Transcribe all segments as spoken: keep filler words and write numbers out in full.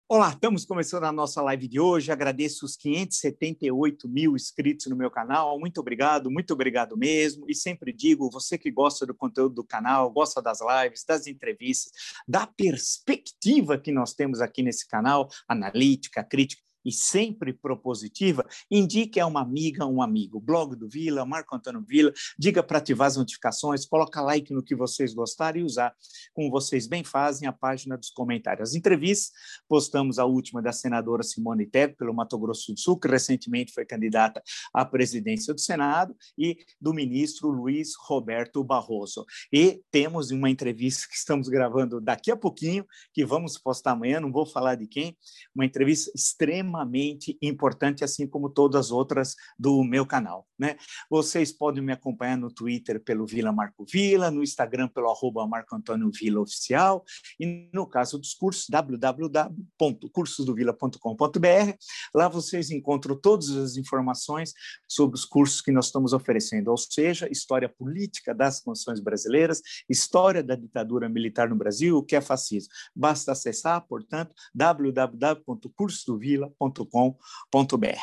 Olá, estamos começando a nossa live de hoje. Agradeço os quinhentos e setenta e oito mil inscritos no meu canal. Muito obrigado, muito obrigado mesmo. E sempre digo, você que gosta do conteúdo do canal, gosta das lives, das entrevistas, da perspectiva que nós temos aqui nesse canal, analítica, crítica, e sempre propositiva, indique a uma amiga, um amigo. Blog do Vila, Marco Antônio Vila, diga para ativar as notificações, coloca like no que vocês gostarem e usar, como vocês bem fazem, a página dos comentários. As entrevistas, postamos a última da senadora Simone Tebet, pelo Mato Grosso do Sul, que recentemente foi candidata à presidência do Senado, e do ministro Luiz Roberto Barroso. E temos uma entrevista que estamos gravando daqui a pouquinho, que vamos postar amanhã, não vou falar de quem, uma entrevista extremamente importante, assim como todas as outras do meu canal, né? Vocês podem me acompanhar no Twitter pelo Vila Marco Vila, no Instagram pelo arroba Marco Antônio Vila Oficial, e no caso dos cursos, w w w ponto cursos do vila ponto com ponto b r. Lá vocês encontram todas as informações sobre os cursos que nós estamos oferecendo, ou seja, história política das constituições brasileiras, história da ditadura militar no Brasil, o que é fascismo. Basta acessar, portanto, w w w ponto cursos do vila ponto com ponto b r.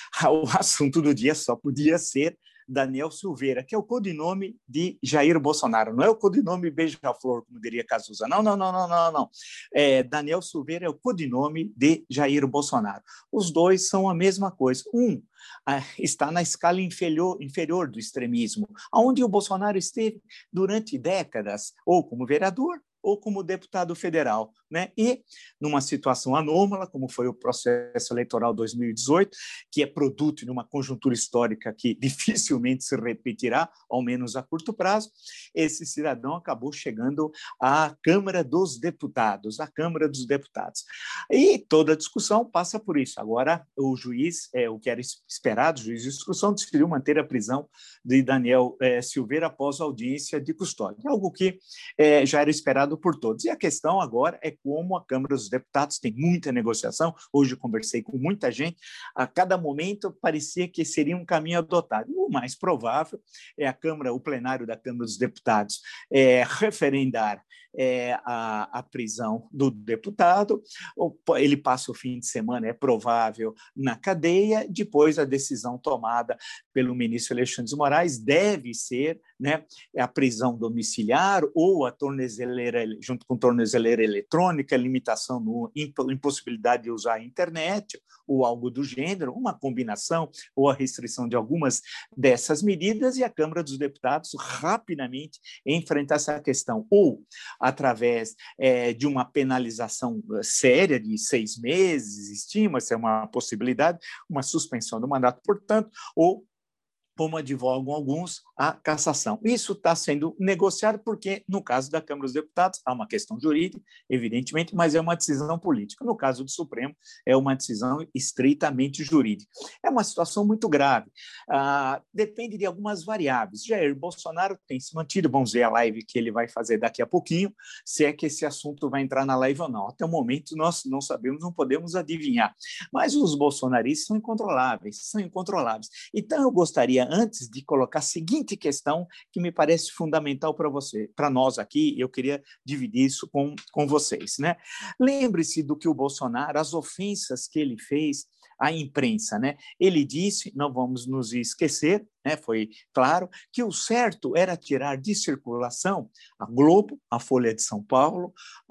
O assunto do dia só podia ser Daniel Silveira, que é o codinome de Jair Bolsonaro. Não é o codinome Beija-Flor, como diria Cazuza. Não, não, não, não, não, não. É, Daniel Silveira é o codinome de Jair Bolsonaro. Os dois são a mesma coisa. Um ah, está na escala inferior, inferior do extremismo, onde o Bolsonaro esteve durante décadas, ou como vereador, ou como deputado federal, né? E numa situação anômala, como foi o processo eleitoral dois mil e dezoito, que é produto de uma conjuntura histórica que dificilmente se repetirá, ao menos a curto prazo, esse cidadão acabou chegando à Câmara dos Deputados, à Câmara dos Deputados. E toda a discussão passa por isso. Agora, o juiz, é, o que era esperado, o juiz de instrução, decidiu manter a prisão de Daniel é, Silveira após a audiência de custódia, algo que é, já era esperado por todos. E a questão agora é como a Câmara dos Deputados tem muita negociação. Hoje eu conversei com muita gente, a cada momento parecia que seria um caminho adotado. O mais provável é a Câmara, o plenário da Câmara dos Deputados é, referendar é, a, a prisão do deputado, ele passa o fim de semana, é provável, na cadeia, depois a decisão tomada pelo ministro Alexandre de Moraes deve ser, né, a prisão domiciliar ou a tornozeleira, junto com tornozeleira eletrônica, limitação no impossibilidade de usar a internet ou algo do gênero, uma combinação ou a restrição de algumas dessas medidas, e a Câmara dos Deputados rapidamente enfrentar essa questão, ou através é, de uma penalização séria de seis meses, estima-se é uma possibilidade, uma suspensão do mandato, portanto, ou como advogam alguns, a cassação. Isso está sendo negociado porque, no caso da Câmara dos Deputados, há uma questão jurídica, evidentemente, mas é uma decisão política. No caso do Supremo, é uma decisão estritamente jurídica. É uma situação muito grave. Ah, depende de algumas variáveis. Jair Bolsonaro tem se mantido, vamos ver a live que ele vai fazer daqui a pouquinho, se é que esse assunto vai entrar na live ou não. Até o momento, nós não sabemos, não podemos adivinhar. Mas os bolsonaristas são incontroláveis, são incontroláveis. Então, eu gostaria, antes de colocar a seguinte questão que me parece fundamental para você, para nós aqui, eu queria dividir isso com, com vocês, né? Lembre-se do que o Bolsonaro, as ofensas que ele fez à imprensa, né? Ele disse, não vamos nos esquecer, né? Foi claro, que o certo era tirar de circulação a Globo, a Folha de São Paulo,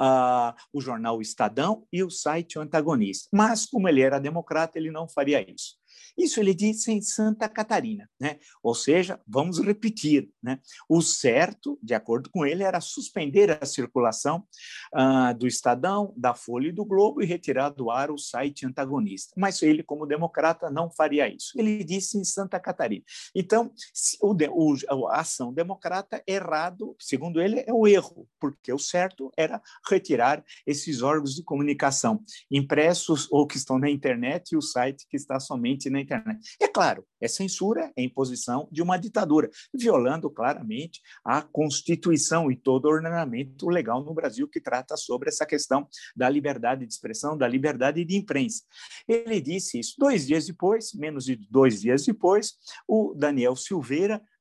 a, o jornal Estadão e o site Antagonista. Mas, como ele era democrata, ele não faria isso. Isso ele disse em Santa Catarina, né? Ou seja, vamos repetir, né? O certo, de acordo com ele, era suspender a circulação ah, do Estadão, da Folha e do Globo e retirar do ar o site Antagonista. Mas ele, como democrata, não faria isso. Ele disse em Santa Catarina. Então, o, o, a ação democrata errado, segundo ele, é o erro, porque o certo era retirar esses órgãos de comunicação impressos ou que estão na internet e o site que está somente na internet. É claro, é censura, é imposição de uma ditadura, violando claramente a Constituição e todo o ordenamento legal no Brasil que trata sobre essa questão da liberdade de expressão, da liberdade de imprensa. Ele disse isso. Dois dias depois, menos de dois dias depois, o Daniel Silveira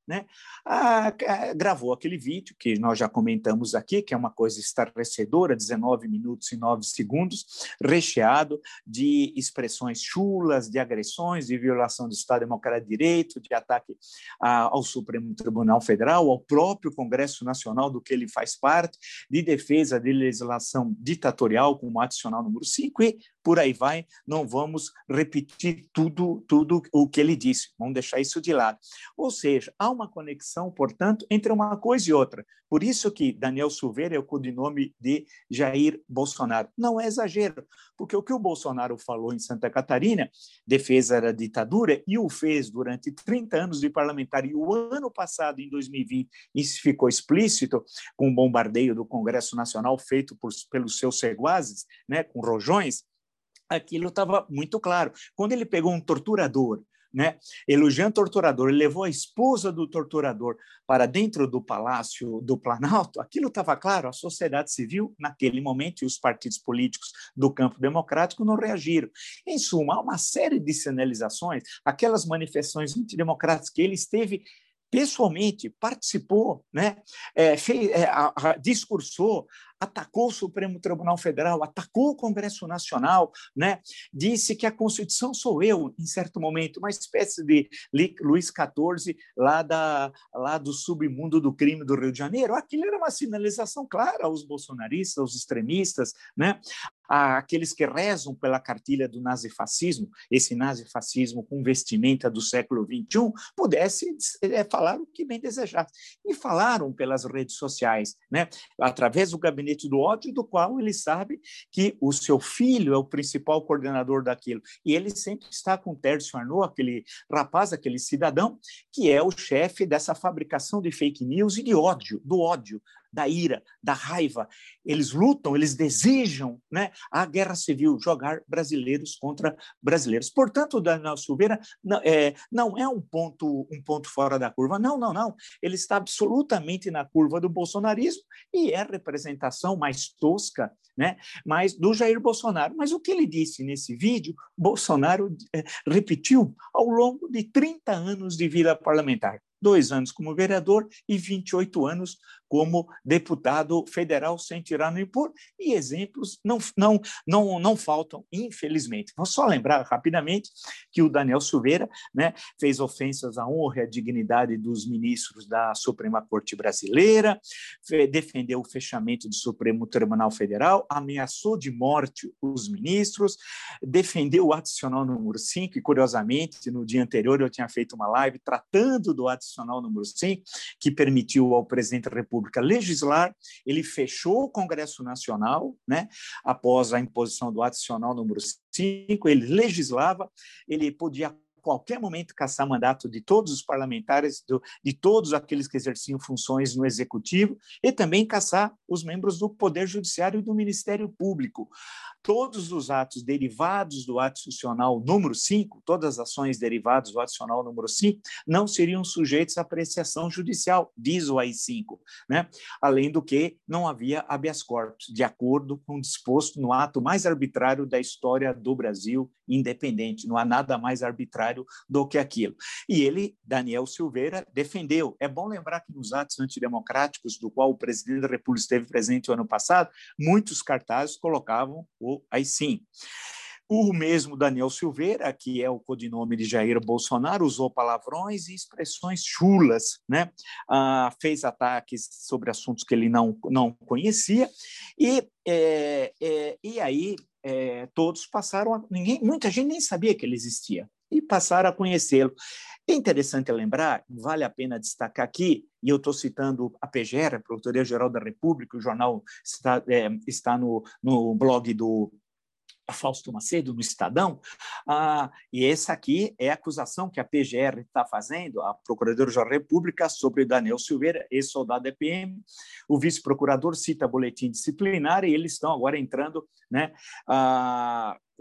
né, a, a, gravou aquele vídeo que nós já comentamos aqui, que é uma coisa estarrecedora, dezenove minutos e nove segundos, recheado de expressões chulas, de agressões, de violação do Estado Democrático de Direito, de ataque a, ao Supremo Tribunal Federal, ao próprio Congresso Nacional, do que ele faz parte, de defesa de legislação ditatorial, como adicional número cinco, e por aí vai, não vamos repetir tudo, tudo o que ele disse, vamos deixar isso de lado. Ou seja, há uma conexão, portanto, entre uma coisa e outra. Por isso que Daniel Silveira é o codinome de Jair Bolsonaro. Não é exagero, porque o que o Bolsonaro falou em Santa Catarina, defesa da ditadura, e o fez durante trinta anos de parlamentar, e o ano passado, em dois mil e vinte, isso ficou explícito, com o bombardeio do Congresso Nacional feito por, pelos seus seguazes, né, com rojões, aquilo estava muito claro. Quando ele pegou um torturador, né, elogiando o torturador, ele levou a esposa do torturador para dentro do Palácio do Planalto, aquilo estava claro, a sociedade civil, naquele momento, e os partidos políticos do campo democrático não reagiram. Em suma, há uma série de sinalizações, aquelas manifestações antidemocráticas que ele esteve pessoalmente, participou, né, é, fez, é, a, a, discursou, atacou o Supremo Tribunal Federal, atacou o Congresso Nacional, né? Disse que a Constituição sou eu, em certo momento, uma espécie de Luís quatorze lá, da, lá do submundo do crime do Rio de Janeiro. Aquilo era uma sinalização clara aos bolsonaristas, aos extremistas, né? Aqueles que rezam pela cartilha do nazifascismo, esse nazifascismo com vestimenta do século vinte e um, pudesse é, falar o que bem desejasse. E falaram pelas redes sociais, né? Através do gabinete do ódio, do qual ele sabe que o seu filho é o principal coordenador daquilo. E ele sempre está com o Tércio Arnaud, aquele rapaz, aquele cidadão, que é o chefe dessa fabricação de fake news e de ódio, do ódio, da ira, da raiva. Eles lutam, eles desejam, né, a guerra civil, jogar brasileiros contra brasileiros. Portanto, o Daniel Silveira não é, não é um ponto, um ponto fora da curva. Não, não, não. Ele está absolutamente na curva do bolsonarismo e é a representação mais tosca, né, mas do Jair Bolsonaro. Mas o que ele disse nesse vídeo, Bolsonaro é, repetiu ao longo de trinta anos de vida parlamentar. Dois anos como vereador e vinte e oito anos como deputado federal, sem tirar nem pôr, e exemplos não, não, não, não faltam, infelizmente. Vou só lembrar rapidamente que o Daniel Silveira, né, fez ofensas à honra e à dignidade dos ministros da Suprema Corte Brasileira, defendeu o fechamento do Supremo Tribunal Federal, ameaçou de morte os ministros, defendeu o adicional número cinco, e curiosamente, no dia anterior eu tinha feito uma live tratando do adicional número cinco, que permitiu ao presidente da República legislar. Ele fechou o Congresso Nacional, né, após a imposição do adicional número cinco, ele legislava, ele podia a qualquer momento cassar mandato de todos os parlamentares, do, de todos aqueles que exerciam funções no Executivo, e também cassar os membros do Poder Judiciário e do Ministério Público. Todos os atos derivados do adicional número cinco, todas as ações derivadas do adicional número cinco, não seriam sujeitos à apreciação judicial, diz o A I cinco, né? Além do que não havia habeas corpus, de acordo com o disposto no ato mais arbitrário da história do Brasil independente, não há nada mais arbitrário do que aquilo. E ele, Daniel Silveira, defendeu. É bom lembrar que nos atos antidemocráticos, do qual o presidente da República esteve presente o ano passado, muitos cartazes colocavam o A I cinco. O mesmo Daniel Silveira, que é o codinome de Jair Bolsonaro, usou palavrões e expressões chulas, né? Ah, fez ataques sobre assuntos que ele não, não conhecia, e, é, é, e aí é, todos passaram a... Ninguém, muita gente nem sabia que ele existia, e passaram a conhecê-lo. É interessante lembrar, vale a pena destacar aqui, e eu estou citando a P G R, a Procuradoria-Geral da República, o jornal está, é, está no, no blog do Fausto Macedo, no Estadão, ah, e essa aqui é a acusação que a P G R está fazendo, a Procuradoria-Geral da República, sobre Daniel Silveira, ex-soldado da P M. O vice-procurador cita boletim disciplinar e eles estão agora entrando, né, ah,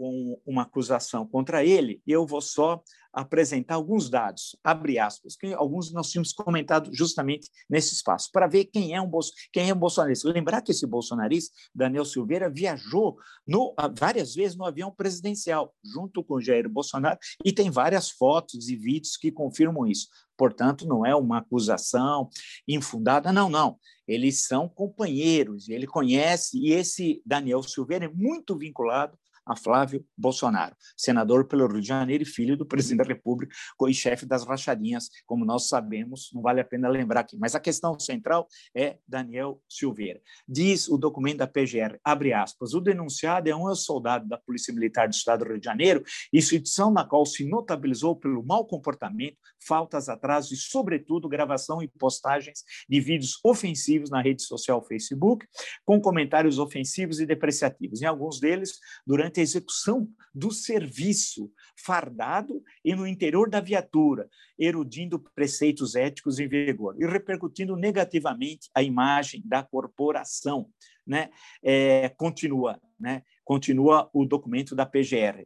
com uma acusação contra ele, eu vou só apresentar alguns dados, abre aspas, que alguns nós tínhamos comentado justamente nesse espaço, para ver quem é um, quem é um bolsonarista. Lembrar que esse bolsonarista, Daniel Silveira, viajou no, várias vezes no avião presidencial, junto com Jair Bolsonaro, e tem várias fotos e vídeos que confirmam isso. Portanto, não é uma acusação infundada, não, não. Eles são companheiros, ele conhece, e esse Daniel Silveira é muito vinculado a Flávio Bolsonaro, senador pelo Rio de Janeiro e filho do presidente da República e chefe das rachadinhas, como nós sabemos, não vale a pena lembrar aqui. Mas a questão central é Daniel Silveira. Diz o documento da P G R, abre aspas, o denunciado é um ex-soldado da Polícia Militar do Estado do Rio de Janeiro, instituição na qual se notabilizou pelo mau comportamento, faltas, atrasos e, sobretudo, gravação e postagens de vídeos ofensivos na rede social Facebook, com comentários ofensivos e depreciativos, em alguns deles durante a execução do serviço, fardado e no interior da viatura, erudindo preceitos éticos em vigor e repercutindo negativamente a imagem da corporação. Né? É, continua, né? Continua o documento da P G R.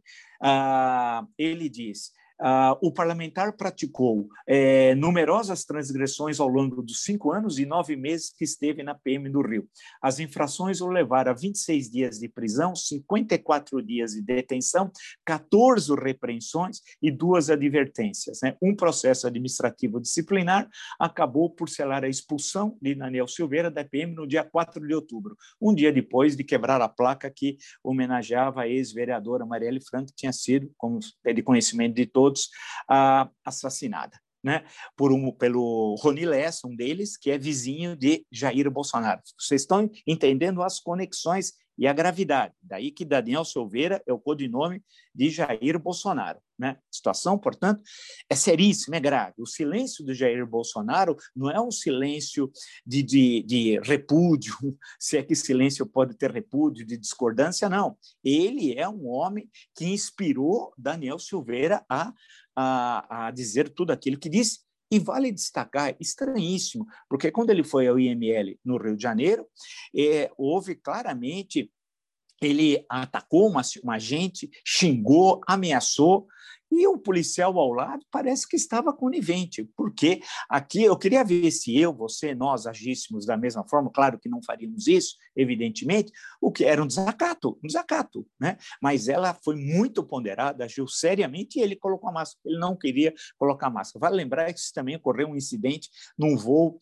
Ah, ele diz... Uh, o parlamentar praticou é, numerosas transgressões ao longo dos cinco anos e nove meses que esteve na P M do Rio. As infrações o levaram a vinte e seis dias de prisão, cinquenta e quatro dias de detenção, quatorze repreensões e duas advertências. Né? Um processo administrativo disciplinar acabou por selar a expulsão de Daniel Silveira da P M no dia quatro de outubro, um dia depois de quebrar a placa que homenageava a ex-vereadora Marielle Franco, que tinha sido, como é de conhecimento de todos, Uh, assassinada, né? Por um, pelo Rony Lessa, um deles, que é vizinho de Jair Bolsonaro. Vocês estão entendendo as conexões e a gravidade. Daí que Daniel Silveira é o codinome de Jair Bolsonaro. Né? A situação, portanto, é seríssima, é grave. O silêncio de Jair Bolsonaro não é um silêncio de, de, de repúdio, se é que silêncio pode ter repúdio, de discordância, não. Ele é um homem que inspirou Daniel Silveira a, a, a dizer tudo aquilo que disse. E vale destacar, estranhíssimo, porque quando ele foi ao I M L no Rio de Janeiro, é, houve claramente, ele atacou uma, uma agente, xingou, ameaçou, e o policial ao lado parece que estava conivente, porque aqui eu queria ver se eu, você, nós agíssemos da mesma forma, claro que não faríamos isso, evidentemente, o que era um desacato, um desacato, né? Mas ela foi muito ponderada, agiu seriamente e ele colocou a máscara, ele não queria colocar a máscara. Vale lembrar que isso também ocorreu um incidente num voo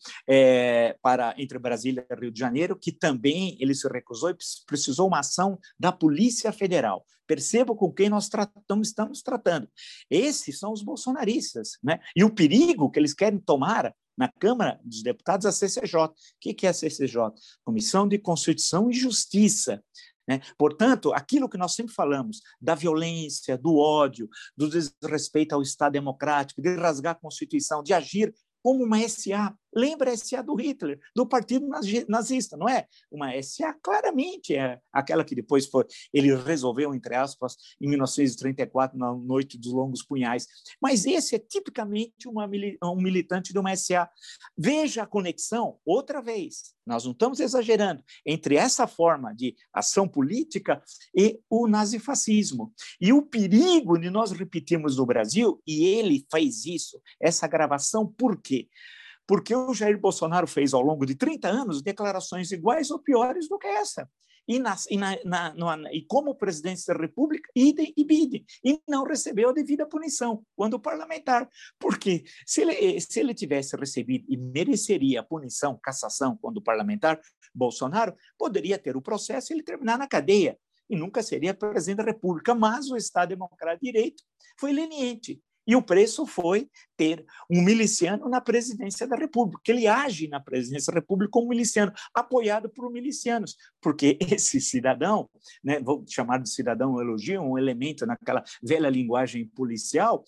é, para, entre Brasília e Rio de Janeiro, que também ele se recusou e precisou uma ação da Polícia Federal. Perceba com quem nós tratamos, estamos tratando. Esses são os bolsonaristas, né? E o perigo que eles querem tomar na Câmara dos Deputados é a C C J. O que é a C C J? Comissão de Constituição e Justiça. Né? Portanto, aquilo que nós sempre falamos, da violência, do ódio, do desrespeito ao Estado democrático, de rasgar a Constituição, de agir como uma S A. Lembra a S A do Hitler, do Partido Nazista, não é? Uma S A claramente é aquela que depois foi, ele resolveu, entre aspas, em mil novecentos e trinta e quatro, na Noite dos Longos Punhais. Mas esse é tipicamente uma, um militante de uma S A. Veja a conexão, outra vez, nós não estamos exagerando, entre essa forma de ação política e o nazifascismo. E o perigo de nós repetirmos no Brasil, e ele fez isso, essa gravação, por quê? Porque o Jair Bolsonaro fez, ao longo de trinta anos, declarações iguais ou piores do que essa. E, na, e, na, na, na, e como presidente da República, idem e bidem. E não recebeu a devida punição quando parlamentar. Porque se ele, se ele tivesse recebido e mereceria a punição, cassação, quando parlamentar, Bolsonaro poderia ter o processo e ele terminar na cadeia. E nunca seria presidente da República. Mas o Estado Democrático de Direito foi leniente. E o preço foi ter um miliciano na presidência da República, que ele age na presidência da República como miliciano, apoiado por milicianos, porque esse cidadão, né, vou chamar de cidadão elogio, um elemento naquela velha linguagem policial,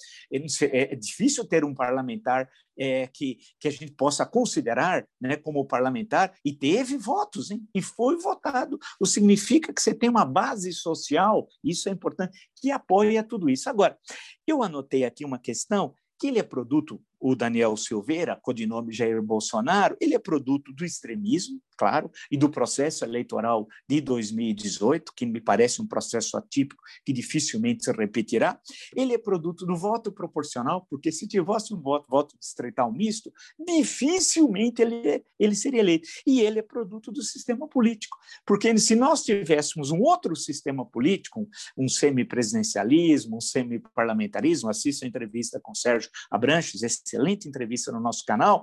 é difícil ter um parlamentar é, que, que a gente possa considerar, né, como parlamentar, e teve votos, hein, e foi votado. O que significa que você tem uma base social, isso é importante, que apoia tudo isso. Agora, eu anotei aqui uma questão que ele é produto o Daniel Silveira, codinome Jair Bolsonaro, ele é produto do extremismo, claro, e do processo eleitoral de dois mil e dezoito, que me parece um processo atípico que dificilmente se repetirá. Ele é produto do voto proporcional, porque se tivesse um voto, voto distrital misto, dificilmente ele, ele seria eleito. E ele é produto do sistema político, porque se nós tivéssemos um outro sistema político, um semipresidencialismo, um semiparlamentarismo, assista a entrevista com Sérgio Abranches, excelente entrevista no nosso canal,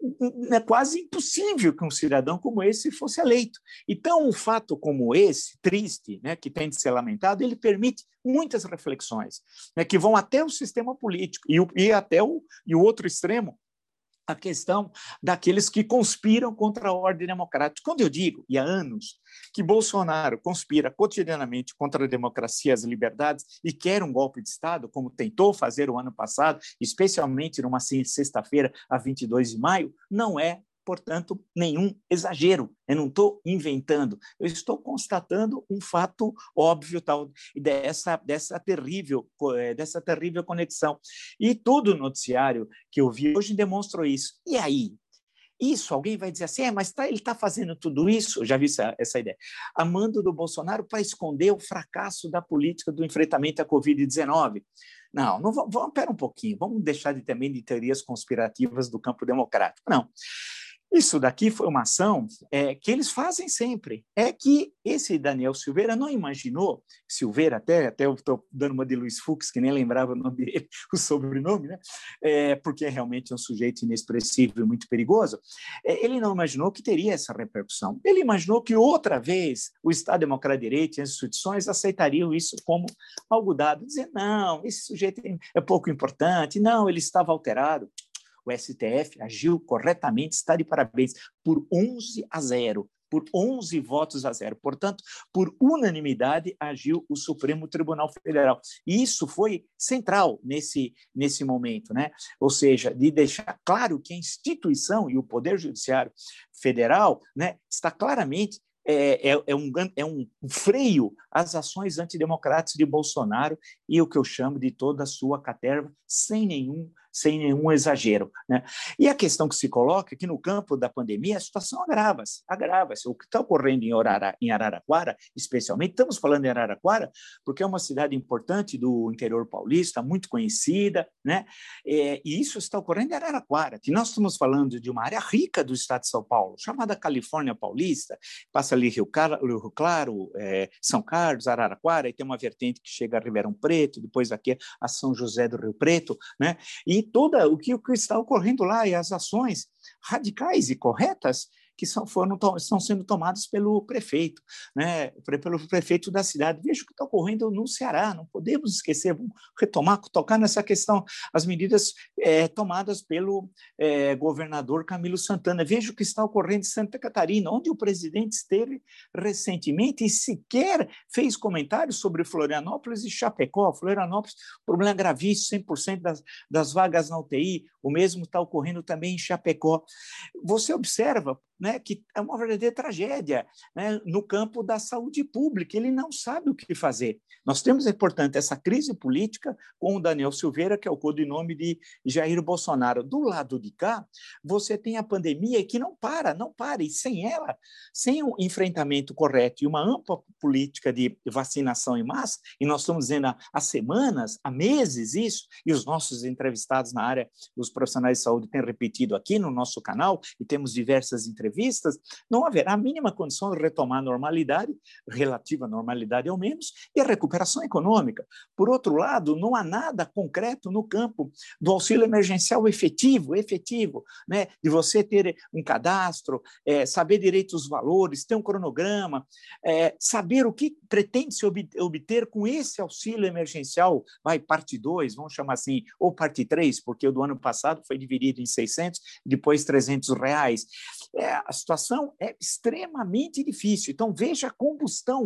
é quase impossível que um cidadão como esse fosse eleito. Então, um fato como esse, triste, né, que tem de ser lamentado, ele permite muitas reflexões, né, que vão até o sistema político e, o, e até o, e o outro extremo, a questão daqueles que conspiram contra a ordem democrática. Quando eu digo, e há anos, que Bolsonaro conspira cotidianamente contra a democracia e as liberdades e quer um golpe de Estado, como tentou fazer o ano passado, especialmente numa sexta-feira, a vinte e dois de maio, não é, portanto, nenhum exagero. Eu não estou inventando, eu estou constatando um fato óbvio tal, dessa, dessa, terrível, dessa terrível conexão. E todo o noticiário que eu vi hoje demonstrou isso. E aí? Isso, alguém vai dizer assim, é, mas tá, ele está fazendo tudo isso? Eu já vi essa, essa ideia. A mando do Bolsonaro para esconder o fracasso da política do enfrentamento à covid dezenove. Não, não vamos, vamos, pera um pouquinho, vamos deixar de também de teorias conspirativas do campo democrático. Não. Isso daqui foi uma ação é, que eles fazem sempre. É que esse Daniel Silveira não imaginou, Silveira até, até eu estou dando uma de Luiz Fux, que nem lembrava o nome dele, o sobrenome, né? É, porque é realmente um sujeito inexpressível e muito perigoso. É, ele não imaginou que teria essa repercussão. Ele imaginou que outra vez o Estado Democrático de Direito e as instituições aceitariam isso como algo dado, dizer, não, esse sujeito é pouco importante, não, ele estava alterado. O S T F agiu corretamente, está de parabéns, por onze a zero, por onze votos a zero. Portanto, por unanimidade, agiu o Supremo Tribunal Federal. E isso foi central nesse, nesse momento, né? Ou seja, de deixar claro que a instituição e o Poder Judiciário Federal, né, está claramente É, é, é, um, é um freio às ações antidemocráticas de Bolsonaro e o que eu chamo de toda a sua caterva, sem nenhum, sem nenhum exagero, né? E a questão que se coloca é que no campo da pandemia a situação agrava-se, agrava-se. O que está ocorrendo em, Arara, em Araraquara, especialmente, estamos falando em Araraquara, porque é uma cidade importante do interior paulista, muito conhecida, né? É, e isso está ocorrendo em Araraquara, que nós estamos falando de uma área rica do estado de São Paulo, chamada Califórnia Paulista, passa ali Rio Claro, Claro é, São Carlos, Araraquara, e tem uma vertente que chega a Ribeirão Preto, depois aqui a São José do Rio Preto, né? E toda o que, o que está ocorrendo lá e as ações radicais e corretas que são, foram, estão sendo tomadas pelo prefeito, né? Pelo prefeito da cidade. Veja o que está ocorrendo no Ceará, não podemos esquecer, vamos retomar, tocar nessa questão, as medidas é, tomadas pelo é, governador Camilo Santana. Veja o que está ocorrendo em Santa Catarina, onde o presidente esteve recentemente e sequer fez comentários sobre Florianópolis e Chapecó. Florianópolis, problema gravíssimo, cem por cento das, das vagas na U T I, o mesmo está ocorrendo também em Chapecó. Você observa, né, que é uma verdadeira tragédia, né, no campo da saúde pública. Ele não sabe o que fazer. Nós temos, é portanto, essa crise política com o Daniel Silveira, que é o codinome de Jair Bolsonaro. Do lado de cá, você tem a pandemia que não para, não para, e sem ela, sem um enfrentamento correto e uma ampla política de vacinação em massa, e nós estamos dizendo há, há semanas, há meses isso, e os nossos entrevistados na área, os profissionais de saúde, têm repetido aqui no nosso canal, e temos diversas entrevistas, entrevistas, não haverá a mínima condição de retomar a normalidade, relativa normalidade ao menos, e a recuperação econômica. Por outro lado, não há nada concreto no campo do auxílio emergencial efetivo, efetivo, né? De você ter um cadastro, é, saber direito os valores, ter um cronograma, é, saber o que pretende se obter com esse auxílio emergencial, vai, parte dois, vamos chamar assim, ou parte três, porque o do ano passado foi dividido em seiscentos, depois trezentos reais. É, a situação é extremamente difícil. Então, veja a combustão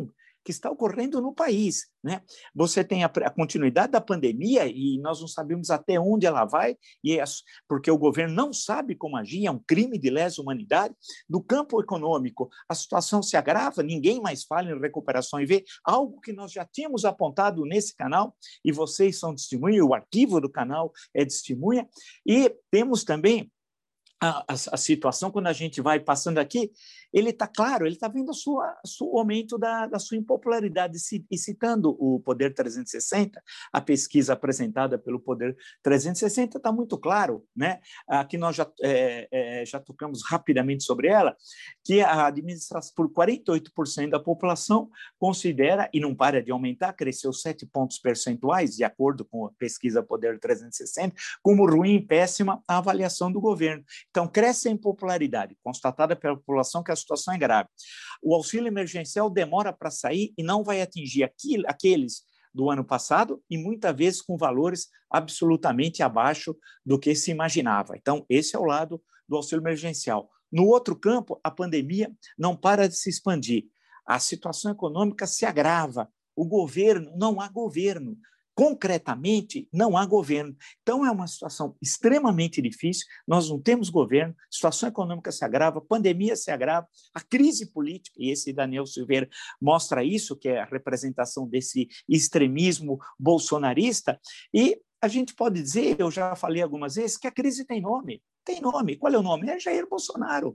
que está ocorrendo no país, né? Você tem a, a continuidade da pandemia e nós não sabemos até onde ela vai, e é, porque o governo não sabe como agir, é um crime de lesa humanidade. Do campo econômico, a situação se agrava, ninguém mais fala em recuperação I V, algo que nós já tínhamos apontado nesse canal, e vocês são testemunha, o arquivo do canal é testemunha, e temos também A, a, a situação, quando a gente vai passando aqui, ele está claro, ele está vendo a sua, a sua, o aumento da, da sua impopularidade. E citando o Poder trezentos e sessenta, a pesquisa apresentada pelo Poder trezentos e sessenta está muito claro, né? Aqui nós já, é, é, já tocamos rapidamente sobre ela, que a administração, por quarenta e oito por cento da população, considera, e não para de aumentar, cresceu sete pontos percentuais, de acordo com a pesquisa Poder trezentos e sessenta, como ruim e péssima a avaliação do governo. Então, cresce a impopularidade, constatada pela população que a situação é grave. O auxílio emergencial demora para sair e não vai atingir aquilo, aqueles do ano passado e muitas vezes com valores absolutamente abaixo do que se imaginava. Então, esse é o lado do auxílio emergencial. No outro campo, a pandemia não para de se expandir. A situação econômica se agrava. O governo, não há governo. Concretamente, não há governo. Então, é uma situação extremamente difícil, nós não temos governo, a situação econômica se agrava, a pandemia se agrava, a crise política, e esse Daniel Silveira mostra isso, que é a representação desse extremismo bolsonarista, e a gente pode dizer, eu já falei algumas vezes, que a crise tem nome. Tem nome. Qual é o nome? É Jair Bolsonaro.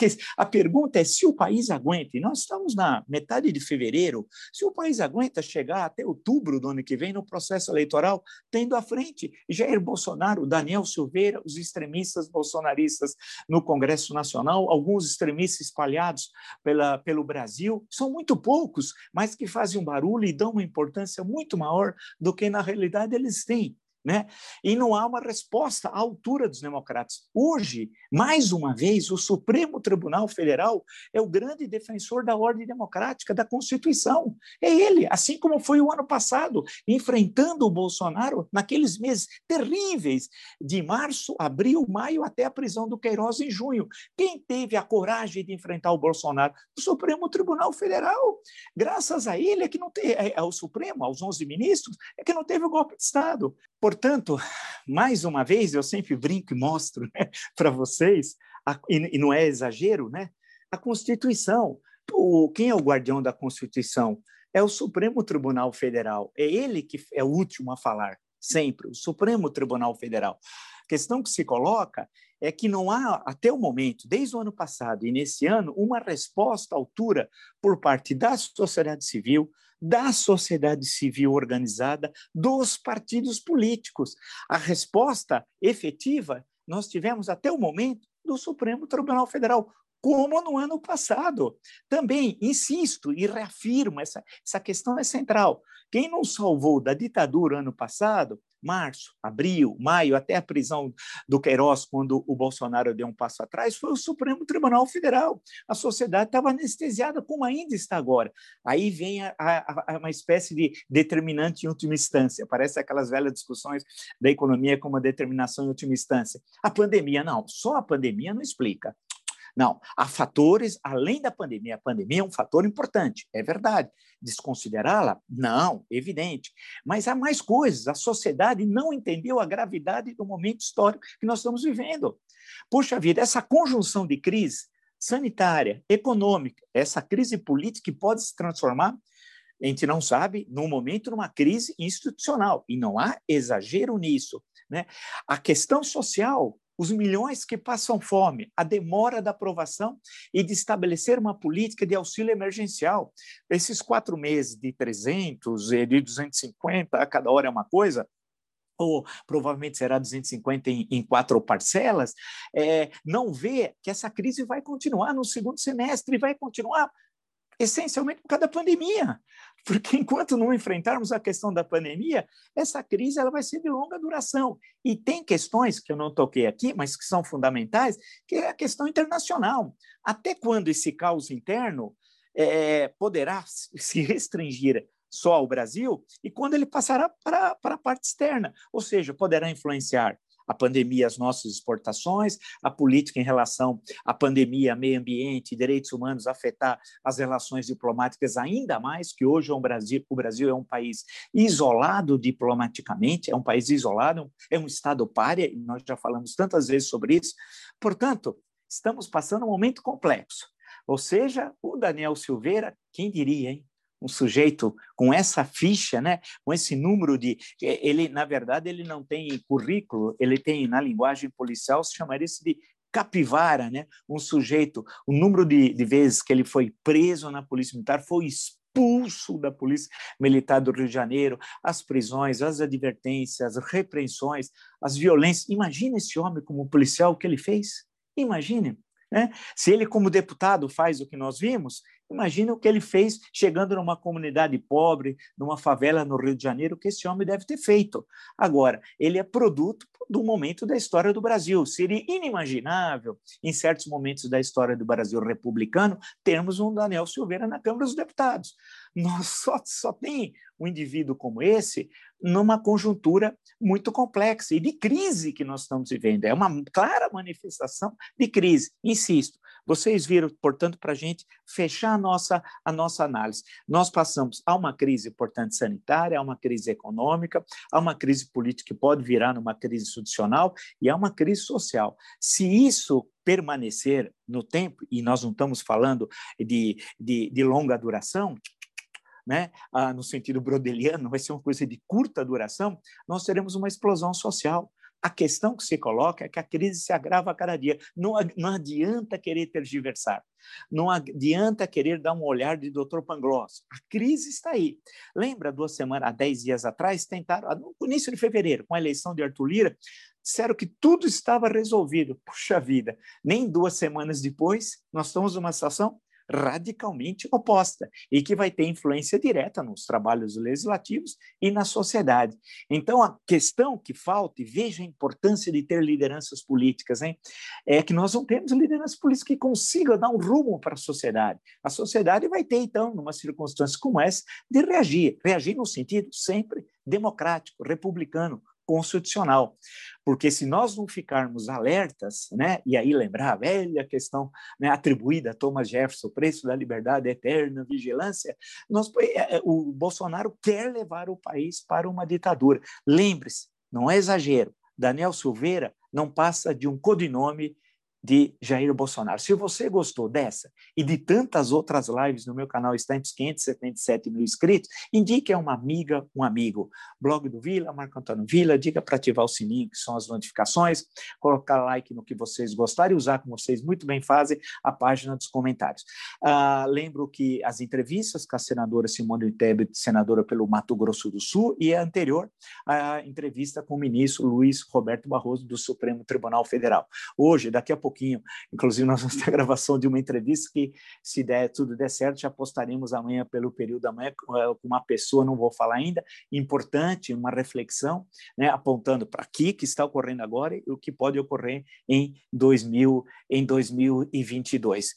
A pergunta é se o país aguenta, e nós estamos na metade de fevereiro, se o país aguenta chegar até outubro do ano que vem no processo eleitoral, tendo à frente Jair Bolsonaro, Daniel Silveira, os extremistas bolsonaristas no Congresso Nacional, alguns extremistas espalhados pela, pelo Brasil, são muito poucos, mas que fazem um barulho e dão uma importância muito maior do que na realidade eles têm. Né? E não há uma resposta à altura dos democratas. Hoje, mais uma vez, o Supremo Tribunal Federal é o grande defensor da ordem democrática, da Constituição. É ele, assim como foi o ano passado, enfrentando o Bolsonaro naqueles meses terríveis, de março, abril, maio, até a prisão do Queiroz em junho. Quem teve a coragem de enfrentar o Bolsonaro? O Supremo Tribunal Federal. Graças a ele, é que não tem, é, ao Supremo, aos onze ministros, é que não teve o golpe de Estado. Portanto, mais uma vez, eu sempre brinco e mostro, né, para vocês, a, e, e não é exagero, né, a Constituição. O, quem é o guardião da Constituição? É o Supremo Tribunal Federal. É ele que é o último a falar, sempre, o Supremo Tribunal Federal. A questão que se coloca é que não há, até o momento, desde o ano passado e nesse ano, uma resposta à altura por parte da sociedade civil, da sociedade civil organizada, dos partidos políticos. A resposta efetiva nós tivemos até o momento do Supremo Tribunal Federal, como no ano passado. Também insisto e reafirmo, essa, essa questão é central. Quem nos salvou da ditadura ano passado, março, abril, maio, até a prisão do Queiroz, quando o Bolsonaro deu um passo atrás, foi o Supremo Tribunal Federal. A sociedade estava anestesiada, como ainda está agora. Aí vem a, a, a uma espécie de determinante em última instância. Parece aquelas velhas discussões da economia como a determinação em última instância. A pandemia, não. Só a pandemia não explica. Não, há fatores além da pandemia. A pandemia é um fator importante, é verdade. Desconsiderá-la? Não, evidente. Mas há mais coisas. A sociedade não entendeu a gravidade do momento histórico que nós estamos vivendo. Puxa vida, essa conjunção de crise sanitária, econômica, essa crise política que pode se transformar, a gente não sabe, num momento, numa crise institucional. E não há exagero nisso, né? A questão social, os milhões que passam fome, a demora da aprovação e de estabelecer uma política de auxílio emergencial. Esses quatro meses de trezentos, de duzentos e cinquenta, a cada hora é uma coisa, ou provavelmente será duzentos e cinquenta em, em quatro parcelas, é, não vê que essa crise vai continuar no segundo semestre, vai continuar essencialmente por causa da pandemia, porque enquanto não enfrentarmos a questão da pandemia, essa crise ela vai ser de longa duração. E tem questões que eu não toquei aqui, mas que são fundamentais, que é a questão internacional. Até quando esse caos interno é, poderá se restringir só ao Brasil e quando ele passará para, para a parte externa, ou seja, poderá influenciar A pandemia, as nossas exportações, a política em relação à pandemia, meio ambiente, direitos humanos, afetar as relações diplomáticas ainda mais, que hoje o Brasil, o Brasil é um país isolado diplomaticamente, é um país isolado, é um Estado pária, e nós já falamos tantas vezes sobre isso. Portanto, estamos passando um momento complexo. Ou seja, o Daniel Silveira, quem diria, hein? Um sujeito com essa ficha, né? Com esse número de... Ele, na verdade, ele não tem currículo, ele tem, na linguagem policial, se chamaria isso de capivara, né? Um sujeito, o número de, de vezes que ele foi preso na Polícia Militar, foi expulso da Polícia Militar do Rio de Janeiro, as prisões, as advertências, as repreensões, as violências. Imagina esse homem como policial, o que ele fez? Imagine. Né? Se ele, como deputado, faz o que nós vimos, imagina o que ele fez chegando numa comunidade pobre, numa favela no Rio de Janeiro, o que esse homem deve ter feito. Agora, ele é produto do momento da história do Brasil. Seria inimaginável, em certos momentos da história do Brasil republicano, termos um Daniel Silveira na Câmara dos Deputados. Nós só, só tem um indivíduo como esse numa conjuntura muito complexa e de crise que nós estamos vivendo. É uma clara manifestação de crise. Insisto, vocês viram, portanto, para a gente fechar a nossa, a nossa análise. Nós passamos a uma crise, portanto, sanitária, a uma crise econômica, a uma crise política que pode virar numa crise institucional e a uma crise social. Se isso permanecer no tempo, e nós não estamos falando de, de, de longa duração, né? Ah, no sentido brodeliano, vai ser uma coisa de curta duração, nós teremos uma explosão social. A questão que se coloca é que a crise se agrava a cada dia. Não, não adianta querer tergiversar, não adianta querer dar um olhar de doutor Pangloss. A crise está aí. Lembra, duas semanas, há dez dias atrás, tentaram, no início de fevereiro, com a eleição de Arthur Lira, disseram que tudo estava resolvido. Puxa vida, nem duas semanas depois, nós estamos numa situação radicalmente oposta e que vai ter influência direta nos trabalhos legislativos e na sociedade. Então, a questão que falta, e veja a importância de ter lideranças políticas, hein, é que nós não temos lideranças políticas que consigam dar um rumo para a sociedade. A sociedade vai ter, então, numa circunstância como essa, de reagir, reagir no sentido sempre democrático, republicano, constitucional, porque se nós não ficarmos alertas, né, e aí lembrar a velha questão, né, atribuída a Thomas Jefferson, o preço da liberdade eterna, vigilância, nós, o Bolsonaro quer levar o país para uma ditadura. Lembre-se, não é exagero, Daniel Silveira não passa de um codinome de Jair Bolsonaro. Se você gostou dessa e de tantas outras lives no meu canal, está entre os quinhentos e setenta e sete mil inscritos, indique a uma amiga, um amigo. Blog do Vila, Marco Antônio Vila, diga para ativar o sininho, que são as notificações, colocar like no que vocês gostarem e usar, como vocês muito bem fazem, a página dos comentários. Ah, lembro que as entrevistas com a senadora Simone Tebet, senadora pelo Mato Grosso do Sul, e a anterior, a entrevista com o ministro Luiz Roberto Barroso, do Supremo Tribunal Federal. Hoje, daqui a pouco, pouquinho, inclusive nós vamos ter a gravação de uma entrevista que, se der, tudo der certo, já postaremos amanhã pelo período da manhã com uma pessoa, não vou falar ainda, importante, uma reflexão, né, apontando para aqui que está ocorrendo agora e o que pode ocorrer em, dois mil, em dois mil e vinte e dois.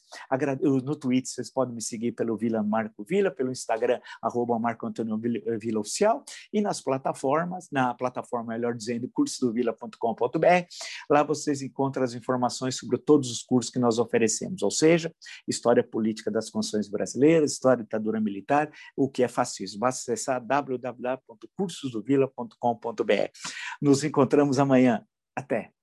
No Twitter vocês podem me seguir pelo Vila Marco Vila, pelo Instagram, arroba Marco Antônio Vila Oficial, e nas plataformas, na plataforma, melhor dizendo, curso do vila ponto com ponto br, lá vocês encontram as informações sobre todos os cursos que nós oferecemos, ou seja, história política das constituições brasileiras, história da ditadura militar, o que é fascismo. Basta acessar w w w ponto cursos do vila ponto com ponto br. Nos encontramos amanhã. Até!